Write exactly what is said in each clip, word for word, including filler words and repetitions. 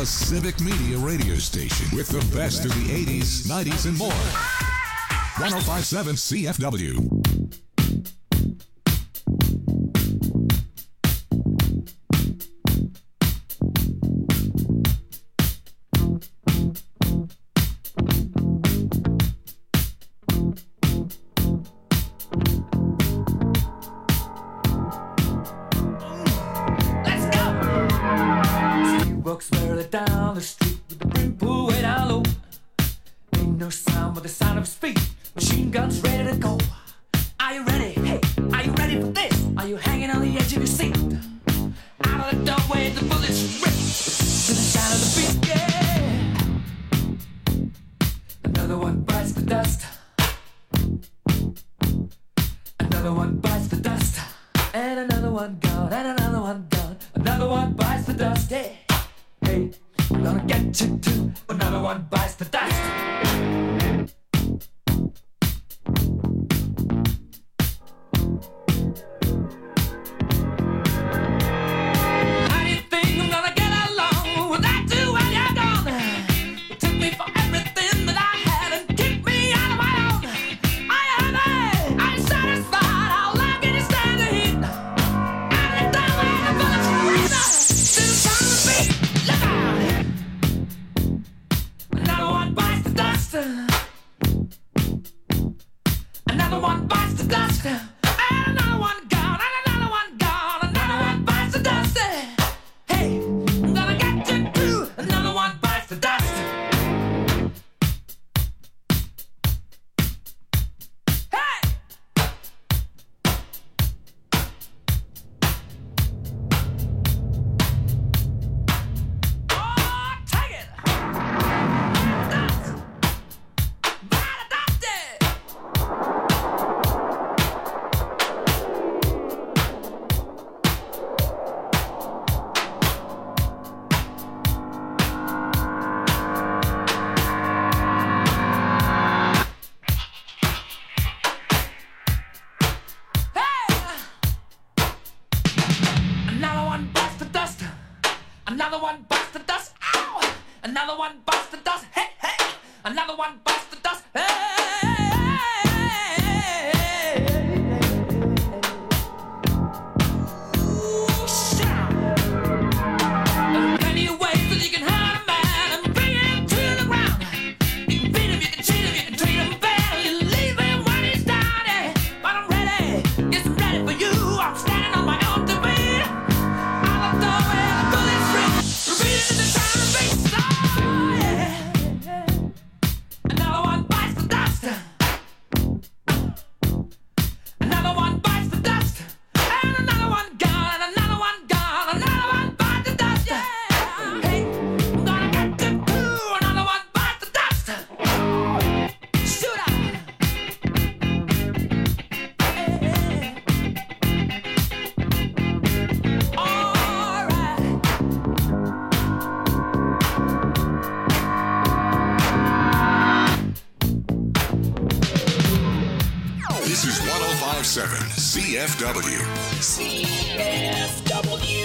A civic media radio station with the best of the eighties, nineties, and more. one oh five point seven C F W. Down the street with the brim pulled way down low. Ain't no sound but the sound of speed. Machine guns ready to go. Are you ready? Hey, are you ready for this? Are you hanging on the edge of your seat? Out of the doorway, the bullets rip to the sound of the beat. Yeah. Another one bites the dust. Another one bites the dust. And another one gone. And another one gone. Another one bites the dust. Yeah. Hey, I'm gonna get you too. Another one bites the dust. How do you think I'm gonna get along without you when you're gone? You took me for everything that I had and kicked me out of my own. Are you happy? Are you satisfied? How long can you stand the heat? Out of the doorway, the bullets rip to the sound of the beat. Look out! Another one bites the dust. Another one bites the dust. And another one gone. And another one gone. Another one bites the dust. Hey, I'm gonna get you too. Another one bites the dust. Hey! Oh, take it! Dust! Bite the dust! Hey! Another one bites the dust. Another one bites the dust. Ow! Another one bites the dust. Hey, hey! Another one bites the dust. Hey! Ooh, shout! There are plenty of ways that you can hurt a man and bring him to the ground. You can beat him, you can cheat him, you can treat him bad. You leave him when he's down. eh? But I'm ready, yes, I'm ready for you. I'm standing on my own two feet. Out the doorway, the bullets rip, repeating in the sound of beats. Oh, yeah. Another one bites the dust. Another one bites the dust. And another one gone. And another one gone. Another one bites the dust. Yeah. Hey, I'm gonna get you too. Another one bites the dust. Shoot out. Hey. All right. This is one oh five point seven C F W. C F W.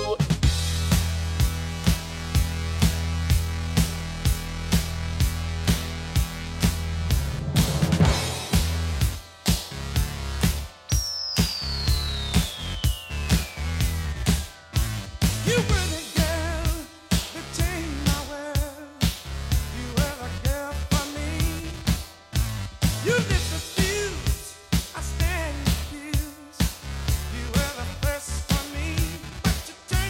You were the girl that changed my world. You were the girl for me. You lit the fuse, I stand accused. You were the first for me, but you turned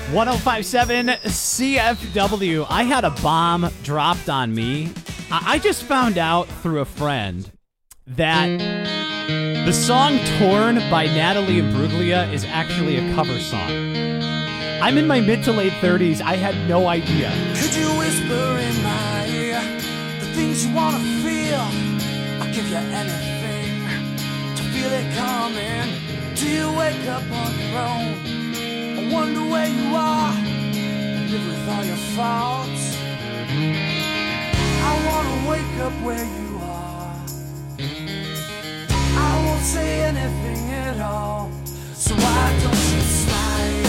one oh five point seven C F W. I had a bomb dropped on me. I I just found out through a friend that the song Torn by Natalie Imbruglia is actually a cover song. I'm in my mid to late thirties. I had no idea. Could you whisper in my ear the things you wanna feel? I'll give you anything to feel it coming. Do you wake up on your own? I wonder where you are and live with all your faults. I wanna wake up where you are. I won't say anything at all. So why don't you slide?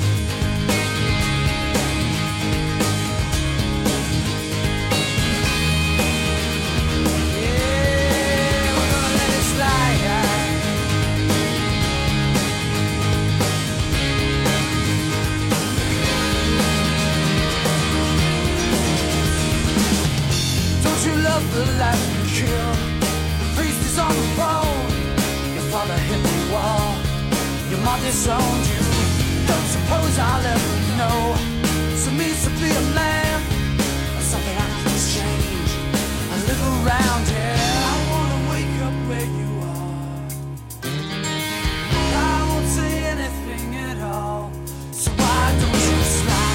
The life you kill, the priest is on the phone. Your father hit the wall, your mom disowned you. Don't suppose I'll ever know. So means to be a man, or something I can change. I live around here. I wanna wake up where you are. I won't say anything at all. So why don't you slide?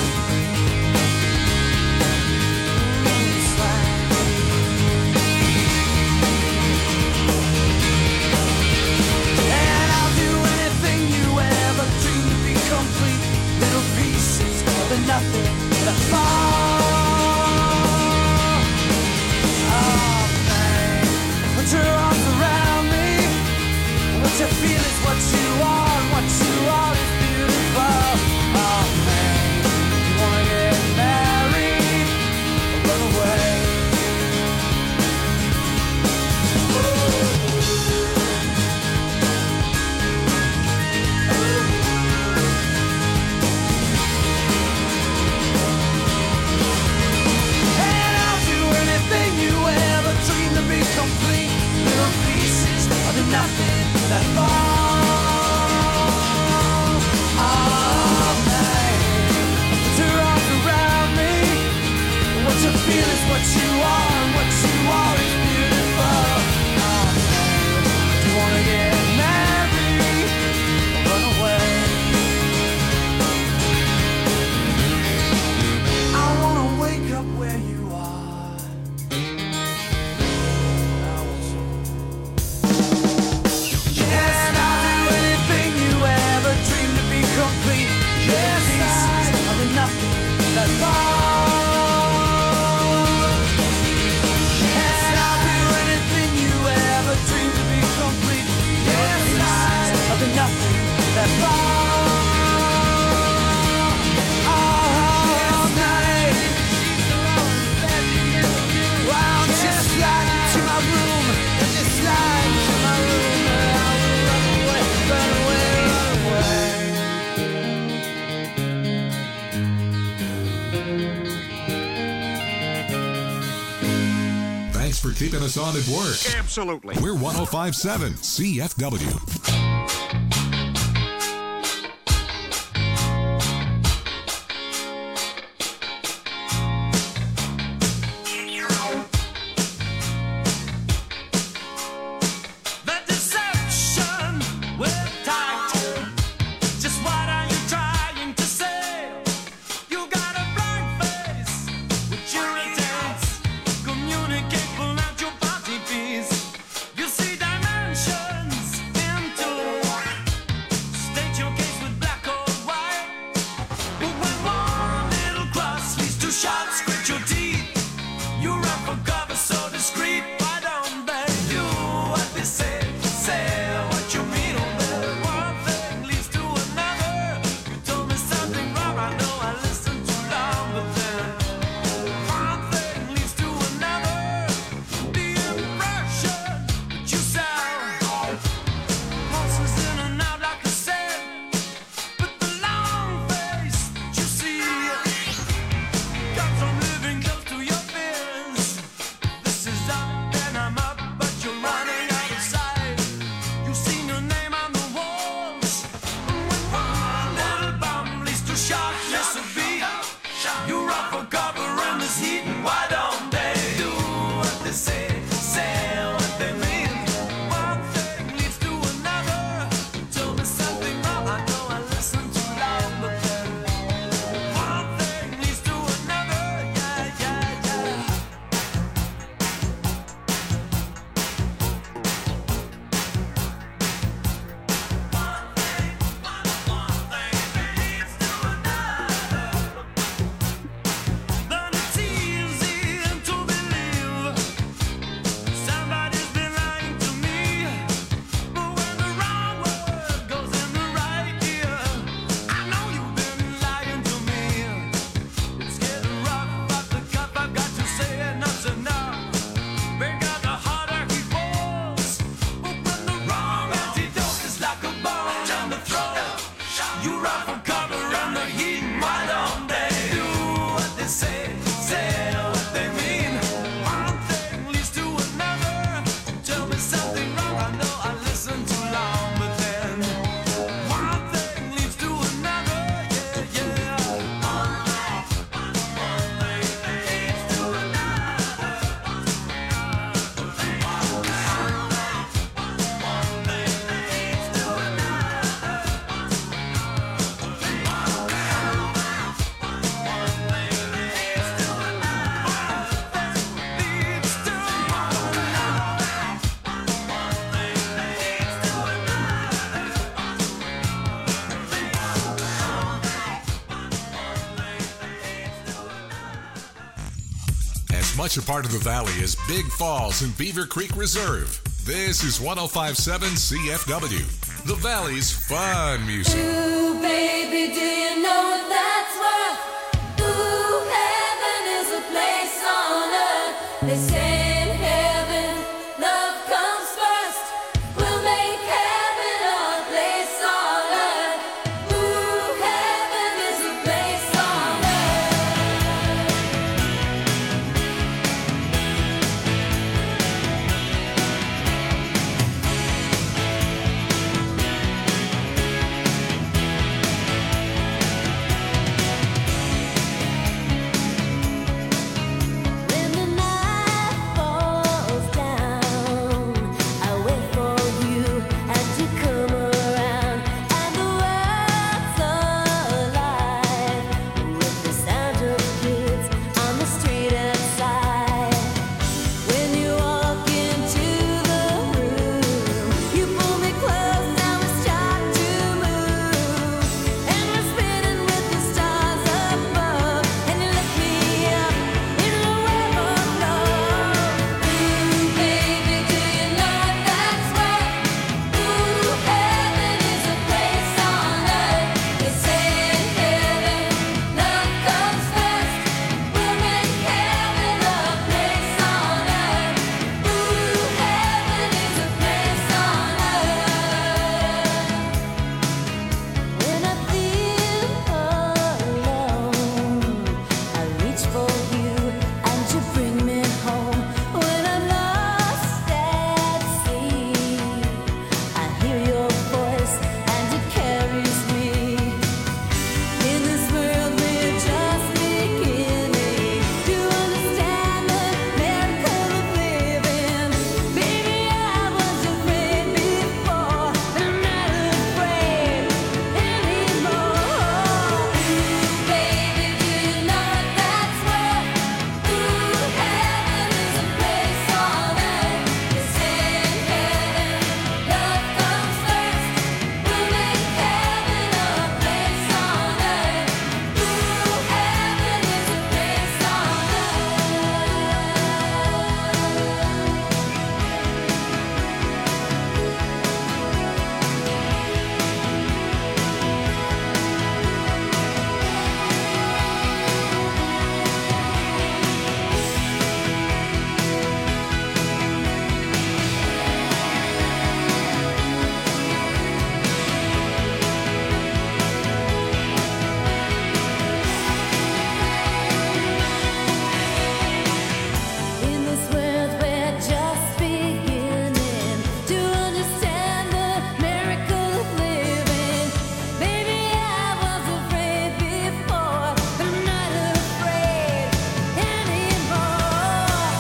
Nothing that fall. Oh man, put your arms around me. What you feel is what you are, and what you are is beautiful. Oh man, you wanna get married or run away? Complete little pieces of the nothing that fall. Oh man, put your arms around me. What you feel is what you are, and what you are is beautiful. Oh man, do you wanna get married or run away? I wanna wake up where you complete, yes, pieces of the nothing that fall. Yes, I'll do anything you ever dreamed to be complete. Yes, pieces of the nothing that fall. All night, well, just slide into my room, just slide into my room, and I will run away, run away, run away. Thanks for keeping us on at work. Absolutely. We're one oh five point seven C F W. Communicate, pull out your body piece. You see dimensions into much a part of the valley as Big Falls and Beaver Creek Reserve. This is one oh five point seven C F W, the Valley's fun music. Ooh, baby, do you know what that's worth? Ooh, heaven is a place on earth. They say in heaven, love comes first. We'll make heaven a place on earth. Ooh, heaven is a place on When the night falls down, I wait for you and you come around, and the world's alive with the sound of kids on the street outside. When you walk into the room, you pull me close and we start to move, and we're spinning with the stars above, and you lift me up in the web of love. Ooh, baby, do you know what that's worth? Ooh, heaven is a place on earth. They say in heaven, love comes first. We'll make heaven a place on earth. Ooh, heaven is a place on earth. When I feel alone, I reach for you and you bring me home. When I'm lost at sea, I hear your voice and it carries me. In this world we're just beginning to understand the miracle of living. Baby, I was afraid before, but I'm not afraid anymore. Ooh, baby, do you know what that's worth? Ooh, heaven is a place on earth. They say in heaven, love comes first. We'll make heaven a place on earth. Ooh, heaven is a place on In this world we're just beginning to understand the miracle of living. Baby, I was afraid before, but I'm not afraid anymore.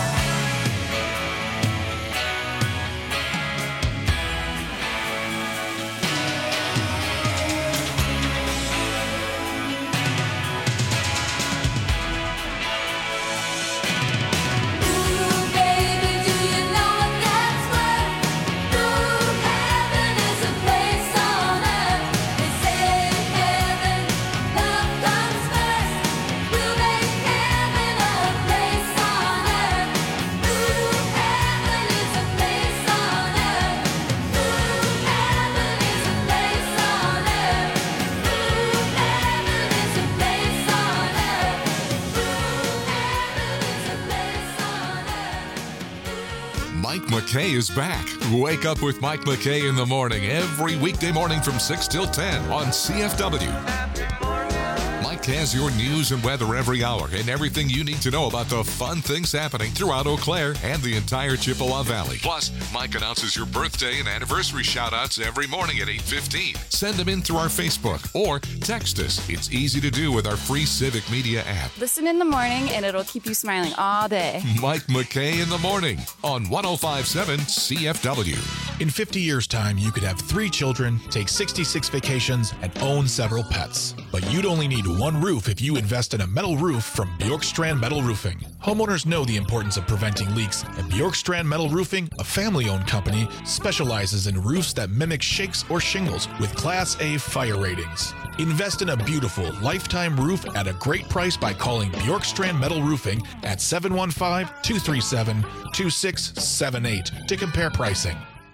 Ooh, baby, do you know what that's worth? Ooh, heaven is a place on earth. They say in heaven, love comes first. We'll make heaven a place on earth. Ooh, heaven is a place on earth. Ooh, heaven is a place on earth. Ooh, heaven is a place on earth. Ooh, heaven is a place on earth. Mike McKay is back. Wake up with Mike McKay in the morning every weekday morning from six till ten on C F W. Mike has your news and weather every hour and everything you need to know about the fun things happening throughout Eau Claire and the entire Chippewa Valley. Plus, Mike announces your birthday and anniversary shout-outs every morning at eight fifteen. Send them in through our Facebook or text us. It's easy to do with our free Civic Media app. Listen in the morning and it'll keep you smiling all day. Mike McKay in the morning on one oh five point seven C F W. In fifty years' time, you could have three children, take sixty-six vacations, and own several pets. But you'd only need one roof if you invest in a metal roof from Bjorkstrand Metal Roofing. Homeowners know the importance of preventing leaks, and Bjorkstrand Metal Roofing, a family-owned company, specializes in roofs that mimic shakes or shingles with Class A fire ratings. Invest in a beautiful lifetime roof at a great price by calling Bjorkstrand Metal Roofing at seven one five, two three seven, two six seven eight to compare pricing.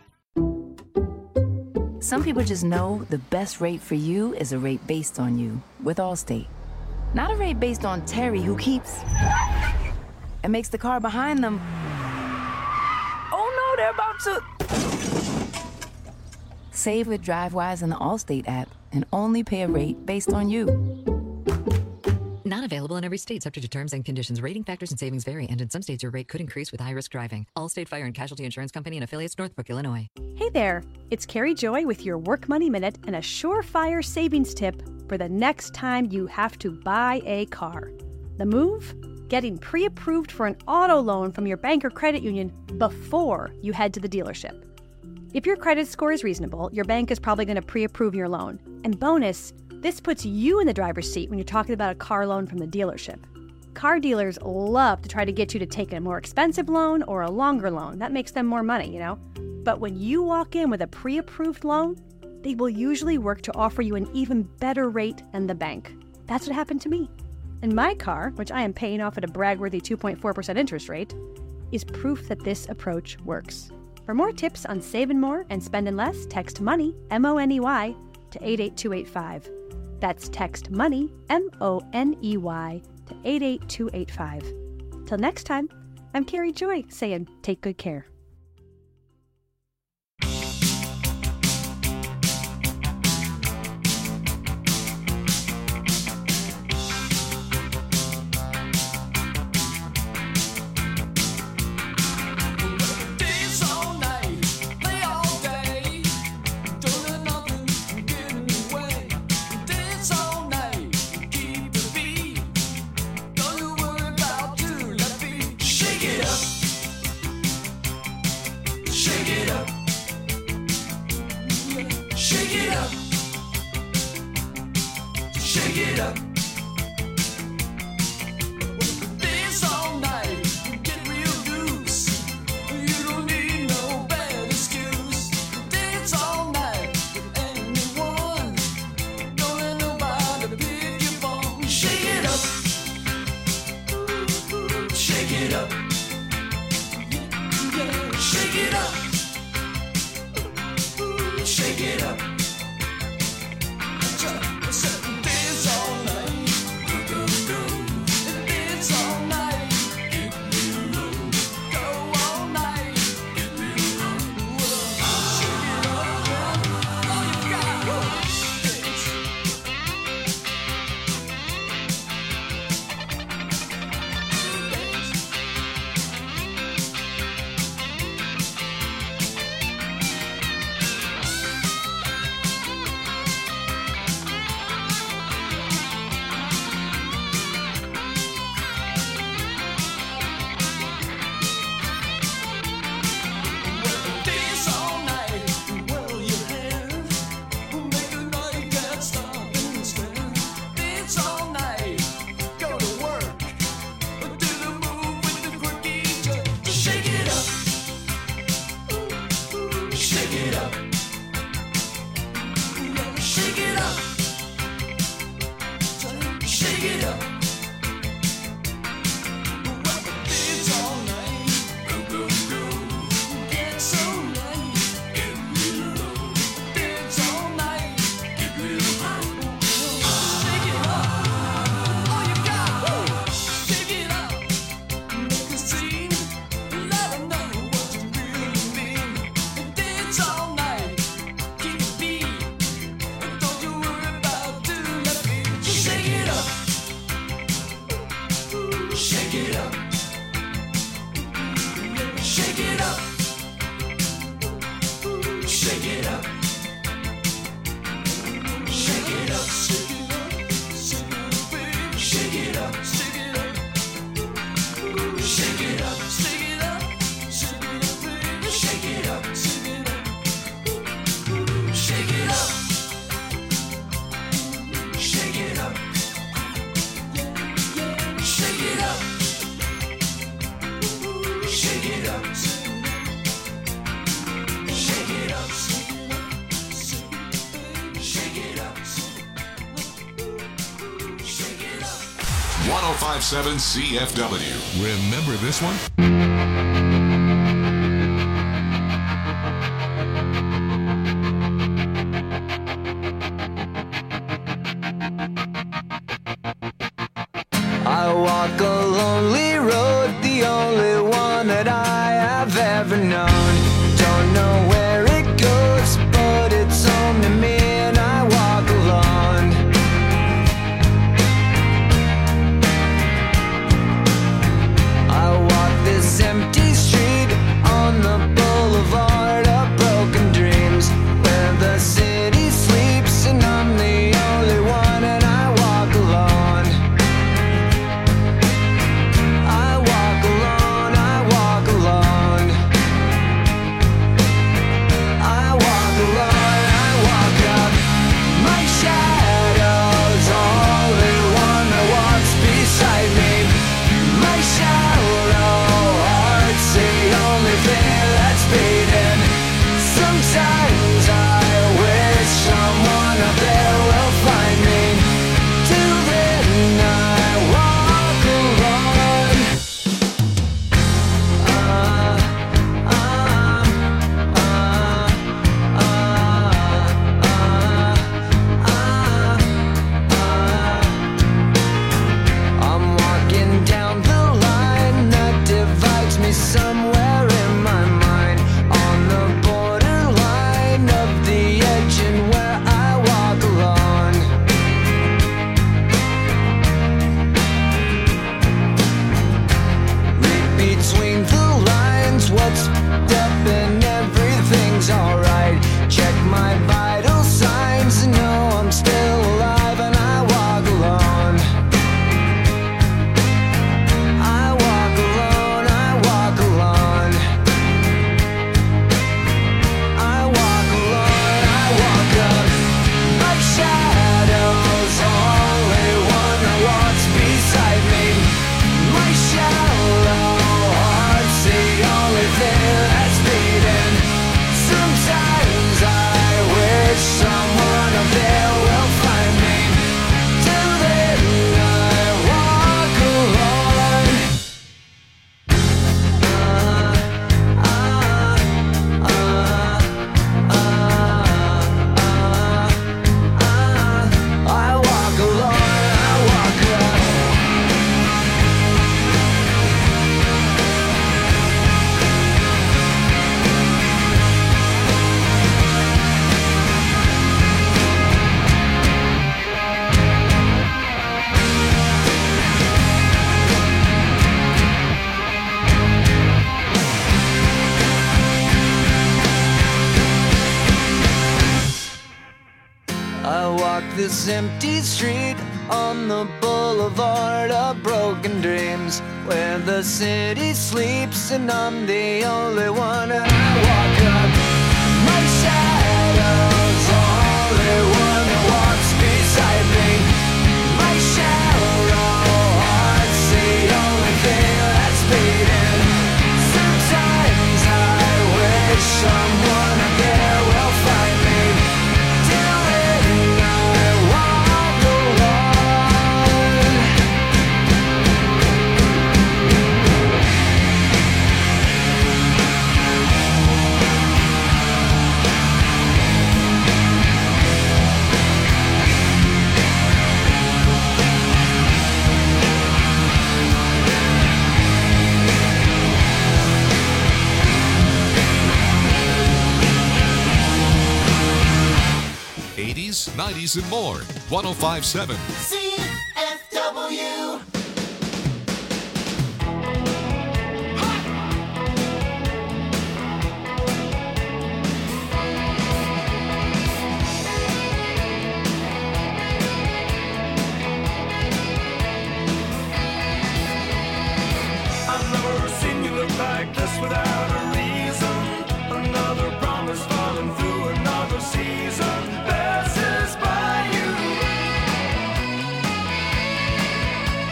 Some people just know the best rate for you is a rate based on you with Allstate. Not a rate based on Terry, who keeps and makes the car behind them. Oh no, they're about to. Save with DriveWise in the Allstate app and only pay a rate based on you. Not available in every state, subject to terms and conditions. Rating factors and savings vary, and in some states your rate could increase with high-risk driving. Allstate Fire and Casualty Insurance Company and affiliates, Northbrook, Illinois. Hey there, it's Carrie Joy with your Work Money Minute and a surefire savings tip for the next time you have to buy a car. The move? Getting pre-approved for an auto loan from your bank or credit union before you head to the dealership. If your credit score is reasonable, your bank is probably going to pre-approve your loan. And bonus, this puts you in the driver's seat when you're talking about a car loan from the dealership. Car dealers love to try to get you to take a more expensive loan or a longer loan. That makes them more money, you know? But when you walk in with a pre-approved loan, they will usually work to offer you an even better rate than the bank. That's what happened to me. And my car, which I am paying off at a brag-worthy two point four percent interest rate, is proof that this approach works. For more tips on saving more and spending less, text MONEY, M O N E Y, to eight eight two eight five. That's text MONEY, M O N E Y, to eight eight two eight five. Till next time, I'm Carrie Joy saying take good care. one oh five point seven C F W. Remember this one? I walk a lonely road, the only one that I have ever known. Don't know where it goes, but it's home to me, and I walk alone. I walk this empty street on the boulevard of broken dreams, where the city sleeps and I'm the only one, and I walk alone. I walk alone, I walk alone. I walk alone, I walk up. My shadow's only one that walks beside me. My shallow heart's the only thing that's beating. Sometimes I wish someone up there will find me. Till then I walk alone. I'm walking down the line that divides me somewhere in my mind, on the borderline of the edge and where I walk alone. Read between the lines, what's up and everything's alright. Check my vital signs and know I'm still alive, and I walk alone. I walk alone, I walk alone. I walk alone, I walk up. My shadow's only one that walks beside me. My shallow heart's the only thing that's beating. Sometimes I wish someone up there will find me. Till then I walk alone. I walk alone, I walk alone. I walk this empty street on the boulevard of broken dreams, where the city sleeps and I'm the only one, and I walk up. My shadow's only one that walks beside me. My shallow heart's the only thing that's beating. Sometimes I wish someone up there will find me. Till then I walk alone. eighties, nineties, and more. one oh five point seven. C F W. I've never seen you look like this without a reason. Another promise falling through another season passes by you.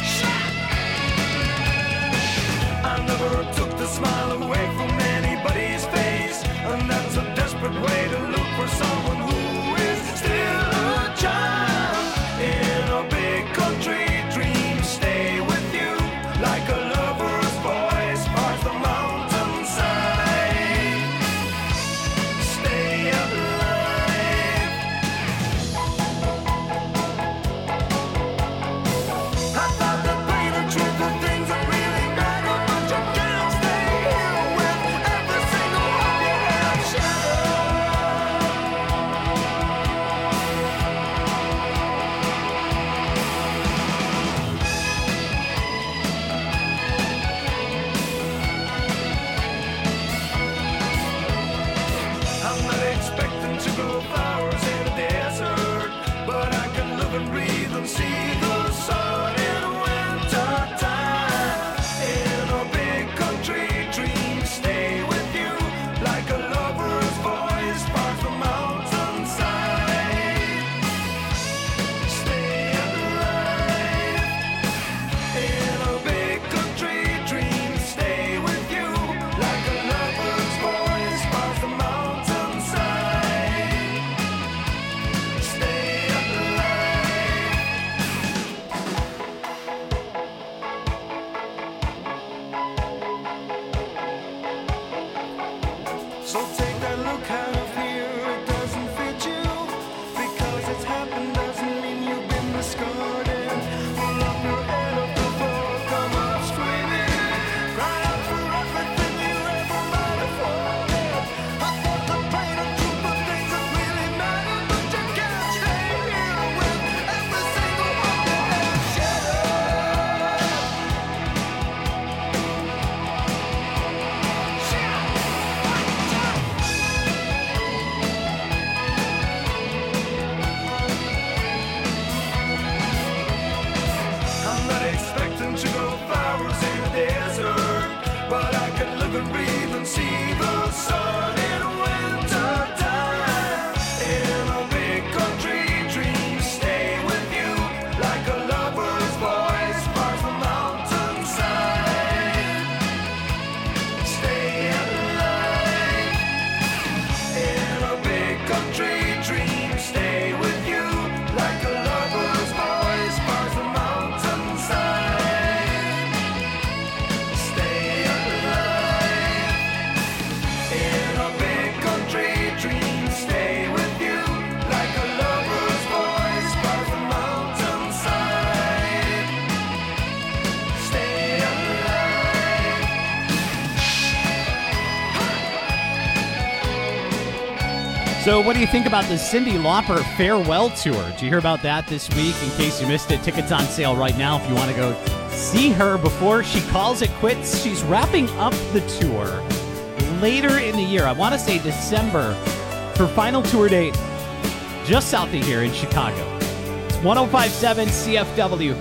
So what do you think about the Cyndi Lauper farewell tour? Did you hear about that this week? In case you missed it, tickets on sale right now if you want to go see her before she calls it quits. She's wrapping up the tour later in the year. I want to say December. Her final tour date just south of here in Chicago. It's one oh five point seven C F W.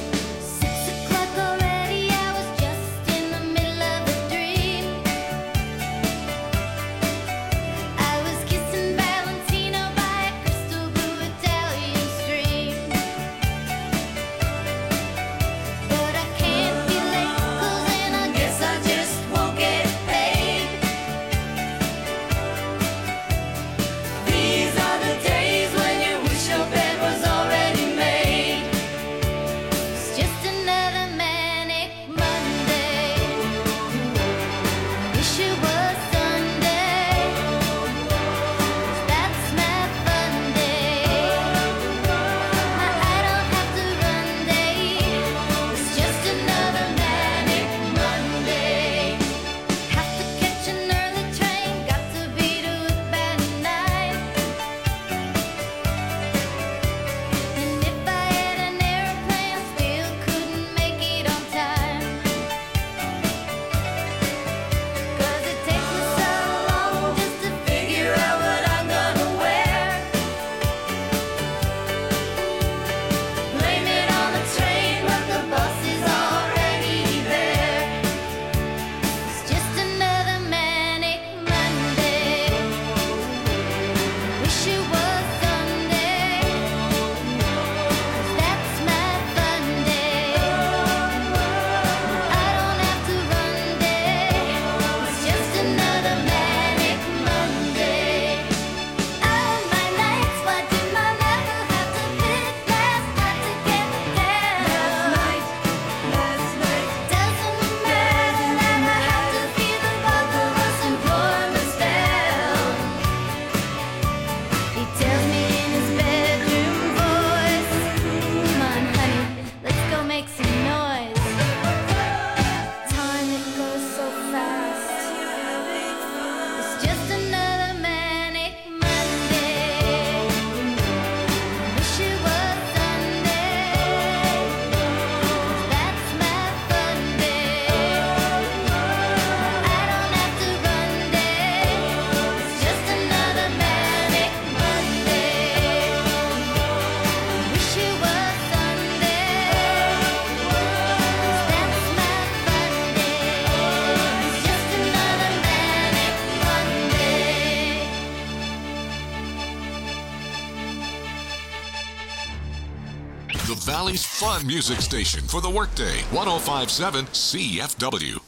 The Valley's fun music station for the workday. one oh five point seven C F W.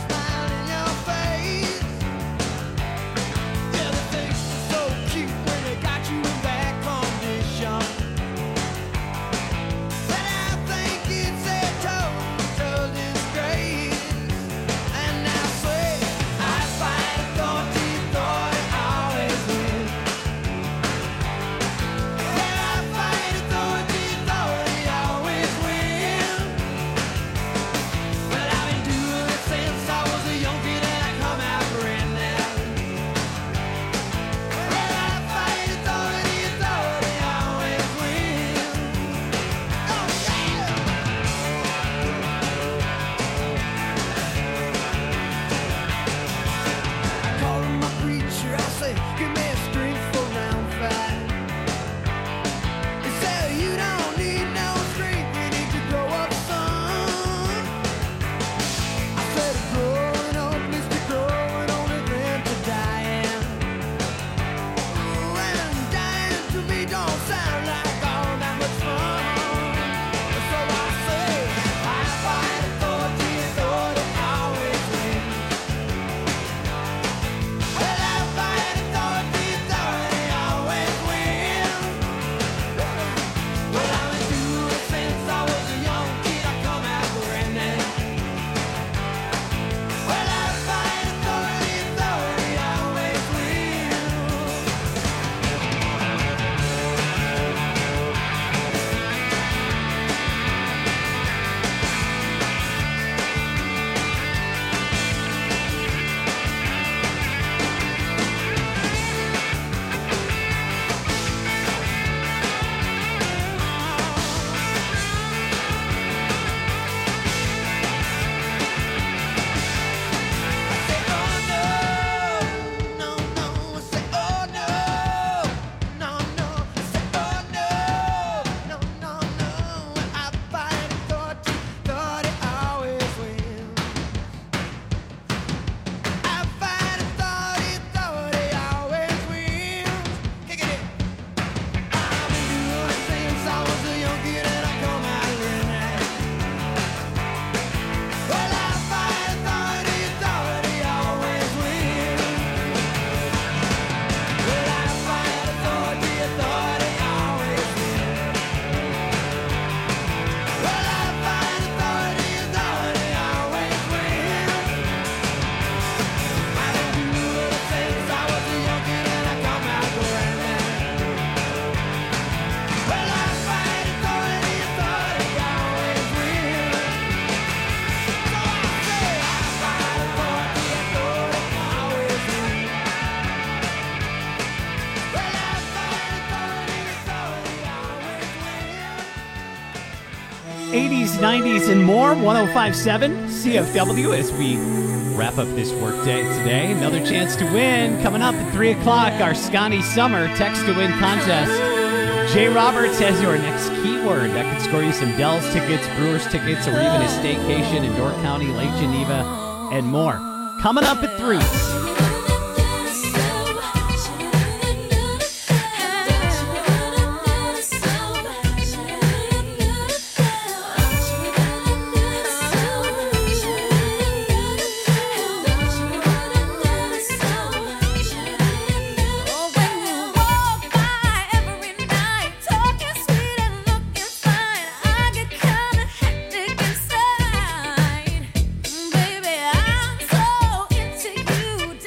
Yeah, the things are so cute when eighties, nineties, and more. one oh five point seven C F W as we wrap up this workday today. Another chance to win. Coming up at three o'clock, our Scotty Summer Text to Win contest. Jay Roberts has your next keyword. That could score you some Dells tickets, Brewers tickets, or even a staycation in Door County, Lake Geneva, and more. Coming up at three. Baby, I'm so into you.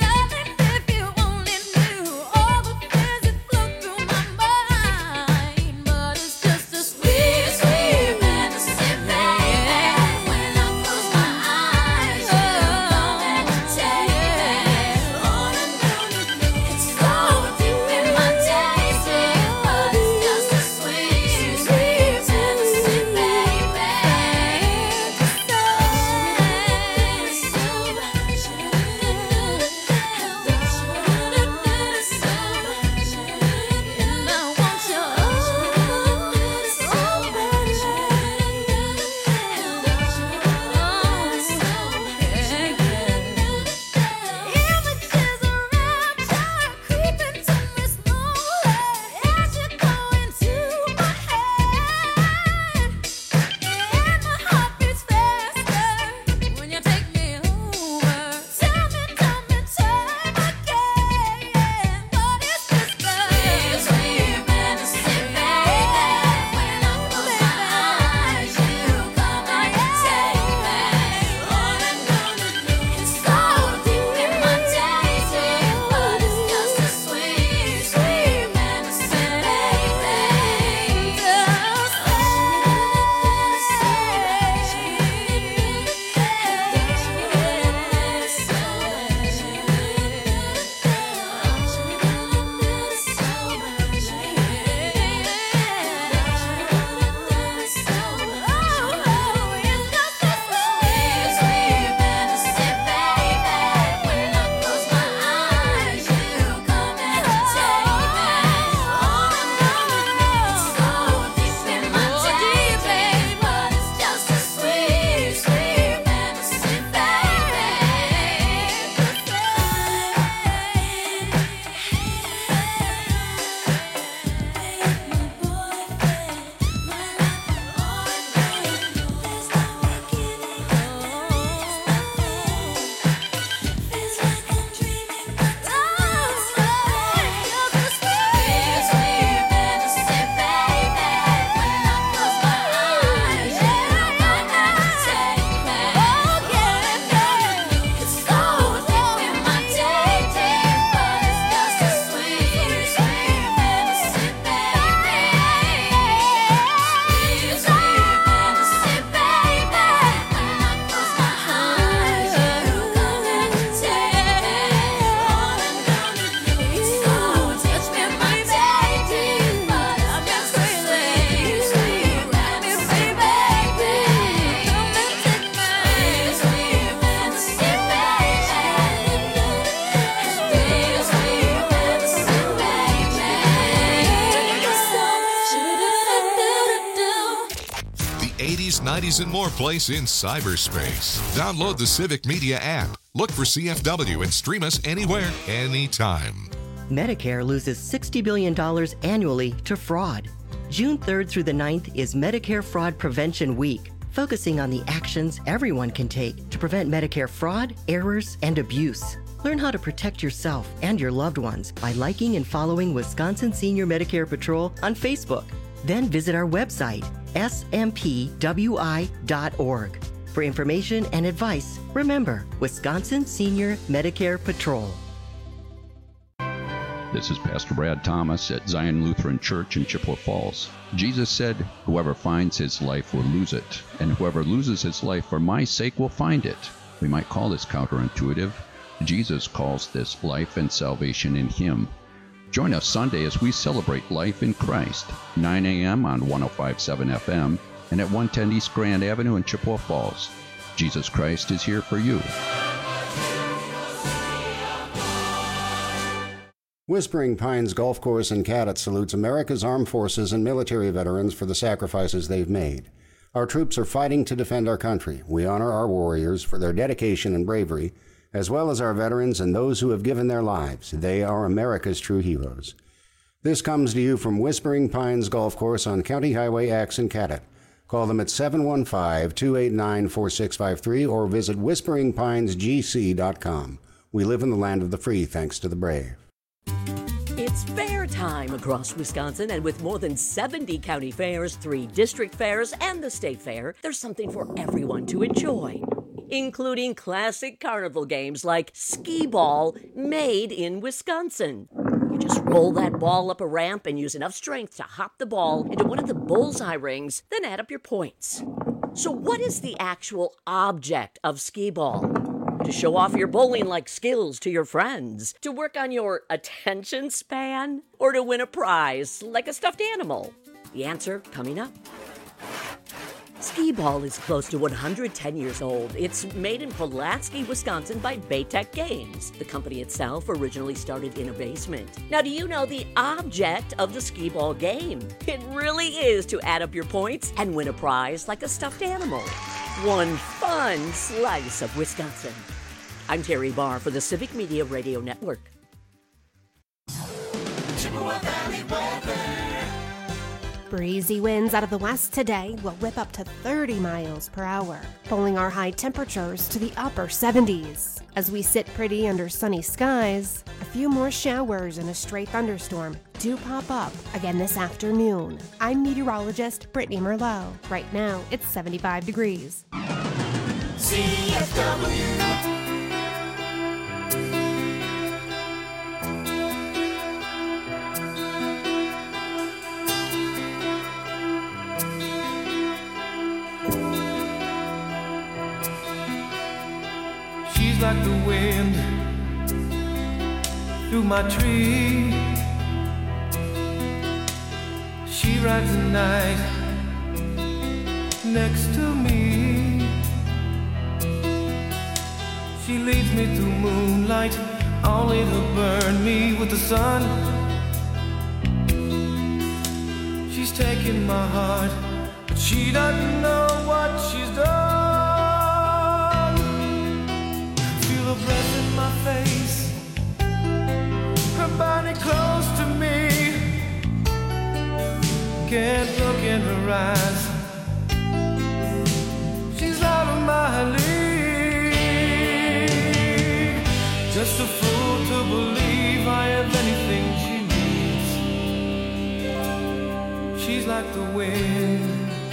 eighties, nineties, and more place in cyberspace. Download the Civic Media app. Look for C F W and stream us anywhere, anytime. Medicare loses sixty billion dollars annually to fraud. June third through the ninth is Medicare Fraud Prevention Week, focusing on the actions everyone can take to prevent Medicare fraud, errors, and abuse. Learn how to protect yourself and your loved ones by liking and following Wisconsin Senior Medicare Patrol on Facebook. Then visit our website, S M P W I dot org. For information and advice, remember Wisconsin Senior Medicare Patrol. This is Pastor Brad Thomas at Zion Lutheran Church in Chippewa Falls. Jesus said, "Whoever finds his life will lose it, and whoever loses his life for my sake will find it." We might call this counterintuitive. Jesus calls this life and salvation in him. Join us Sunday as we celebrate life in Christ, nine a.m. on one oh five point seven F M and at one ten East Grand Avenue in Chippewa Falls. Jesus Christ is here for you. Whispering Pines Golf Course in Cadott salutes America's armed forces and military veterans for the sacrifices they've made. Our troops are fighting to defend our country. We honor our warriors for their dedication and bravery, as well as our veterans and those who have given their lives. They are America's true heroes. This comes to you from Whispering Pines Golf Course on County Highway X in Cadott. Call them at seven one five, two eight nine, four six five three or visit whispering pines g c dot com. We live in the land of the free thanks to the brave. It's fair time across Wisconsin, and with more than seventy county fairs, three district fairs, and the state fair, there's something for everyone to enjoy, including classic carnival games like skee ball, made in Wisconsin. You just roll that ball up a ramp and use enough strength to hop the ball into one of the bullseye rings, then add up your points. So what is the actual object of skee ball? To show off your bowling-like skills to your friends? To work on your attention span? Or to win a prize like a stuffed animal? The answer coming up. Skee ball is close to one hundred ten years old. It's made in Pulaski, Wisconsin by Baytech Games. The company itself originally started in a basement. Now, do you know the object of the skee ball game? It really is to add up your points and win a prize like a stuffed animal. One fun slice of Wisconsin. I'm Terry Barr for the Civic Media Radio Network. Chippewa Valley weather. Breezy winds out of the west today will whip up to thirty miles per hour, pulling our high temperatures to the upper seventies. As we sit pretty under sunny skies, a few more showers and a stray thunderstorm do pop up again this afternoon. I'm meteorologist Brittany Merlot. Right now, it's seventy-five degrees. C F W. She's like the wind through my tree. She rides the night next to me. She leads me through moonlight, only to burn me with the sun. She's taking my heart, but she doesn't know what she's done. Feel her breath in my face, her body close to me. Can't look in her eyes, she's out of my league. Just a fool to believe I have anything she needs. She's like the wind.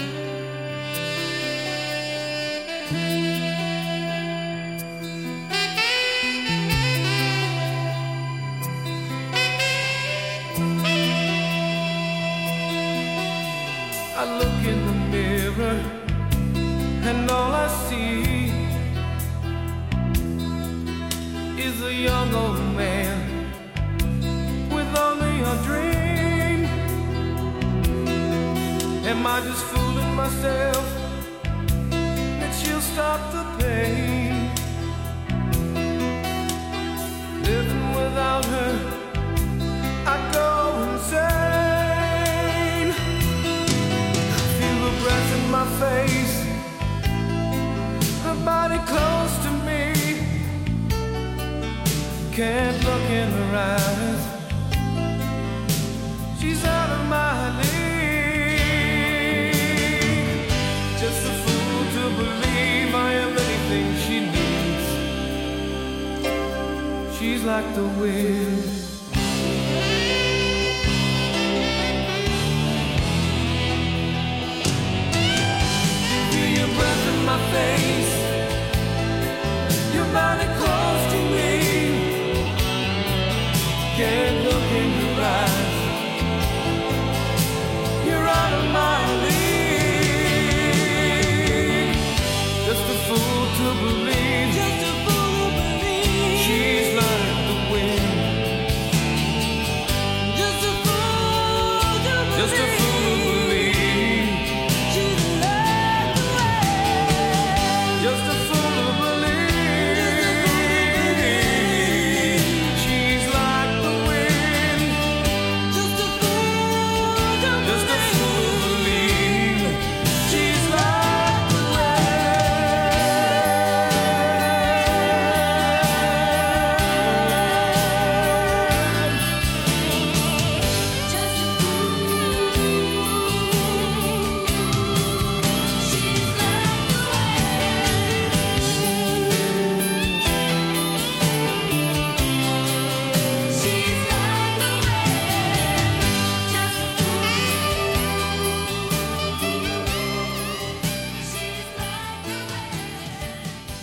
I look in the mirror and all I see is a young old man with only a dream. Am I just fooling myself that she'll stop the pain? Living without her, I go insane. Feel the breath in my face, her body close to me. Can't look in her eyes, she's out of my league. Just a fool to believe I am anything she needs. She's like the wind. Feel your breath in my face, your body close to me. Can't look in your eyes, you're out of my league. Just a fool to believe, just a fool to believe. She's like the wind. Just a fool to believe, just a fool to believe. She's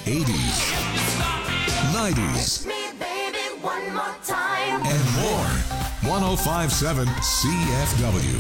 eighties, nineties, One more time. and more. one oh five point seven C F W.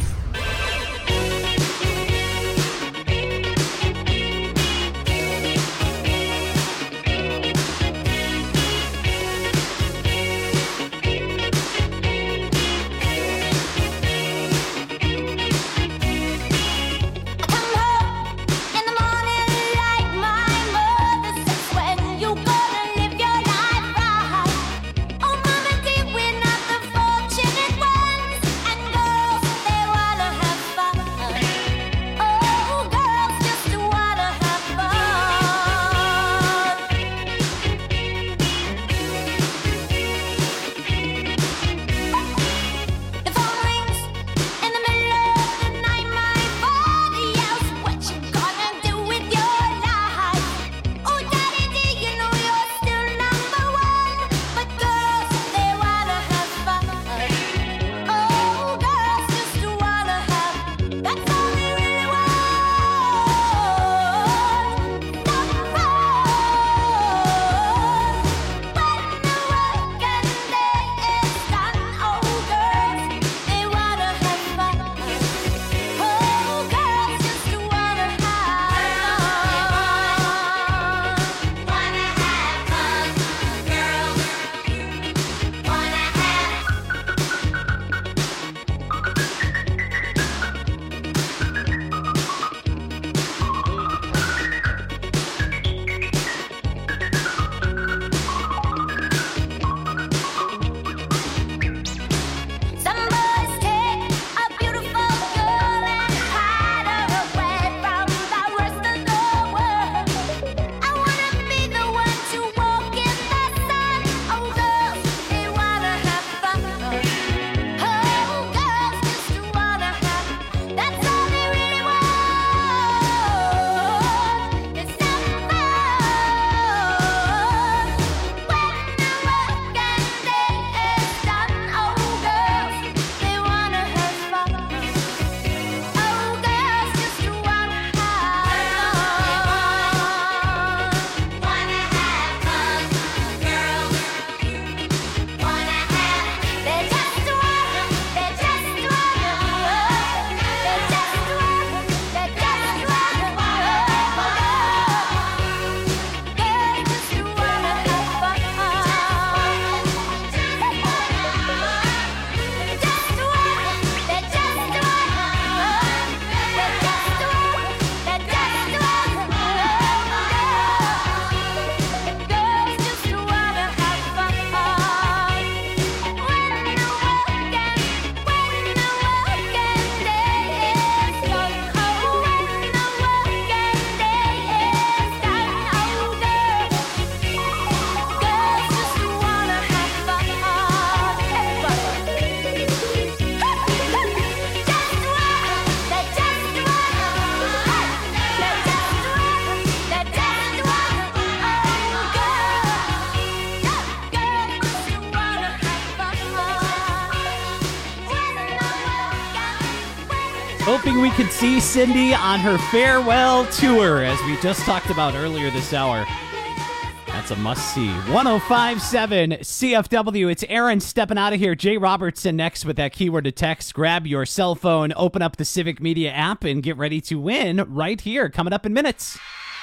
Hoping we could see Cindy on her farewell tour, as we just talked about earlier this hour. That's a must-see. one oh five point seven C F W. It's Aaron stepping out of here. Jay Robertson next with that keyword to text. Grab your cell phone, open up the Civic Media app, and get ready to win right here, coming up in minutes.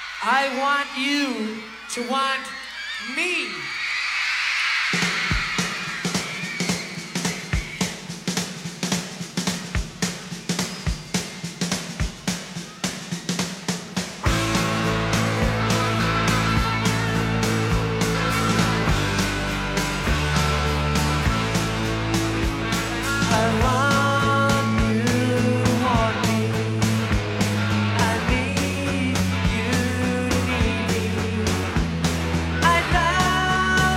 I want you to want me. I love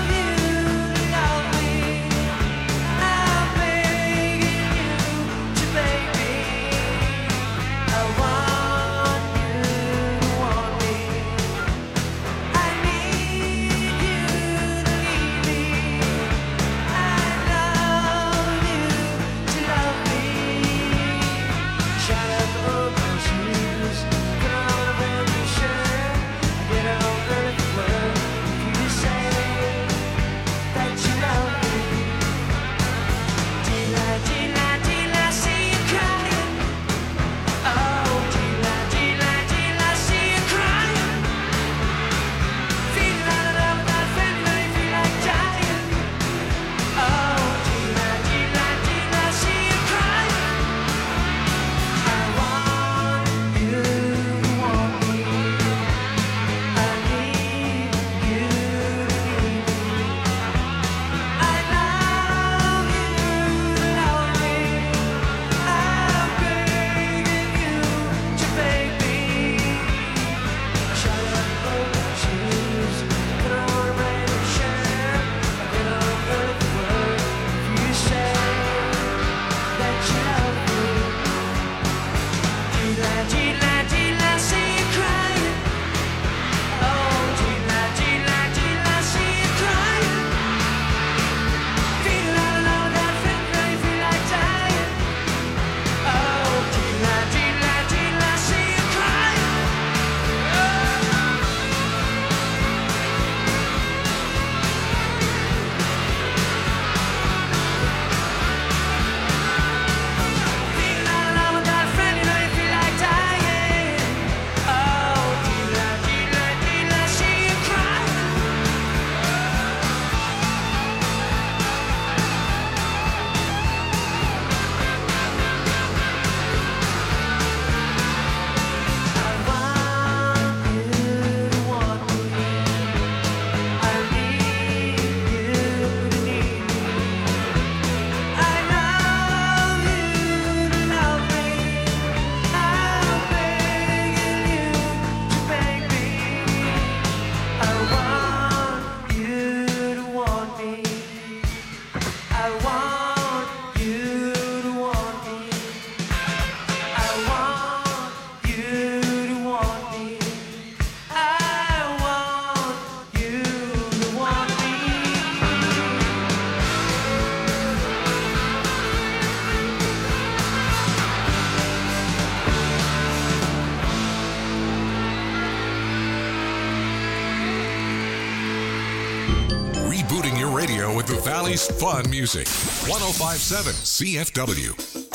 rebooting your radio with the Valley's fun music. ten fifty-seven C F W.